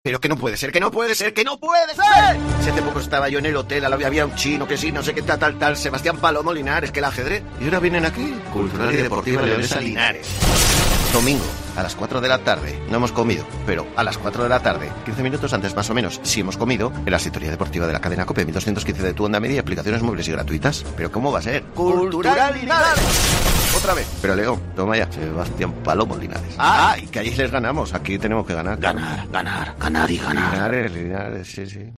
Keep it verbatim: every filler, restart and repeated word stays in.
Pero que no puede ser, que no puede ser, que no puede ser. Si hace poco estaba yo en el hotel, al lado había un chino, que sí, no sé qué tal, tal, tal, Sebastián Palomo Linares, que el ajedrez. Y ahora vienen aquí, Cultural y Deportiva Leonesa Linares. Domingo, a las cuatro de la tarde. No hemos comido, pero a las cuatro de la tarde, quince minutos antes más o menos, sí hemos comido, en la sintonía deportiva de la cadena COPE, mil doscientos quince de tu onda media, aplicaciones móviles y gratuitas. ¿Pero cómo va a ser? ¡Cultural Linares! Otra vez. Pero León, toma ya, Sebastián Palomo Linares. Ah, y que allí les ganamos, aquí tenemos que ganar. Ganar, ganar, ganar y ganar. Linares, Linares, sí, sí.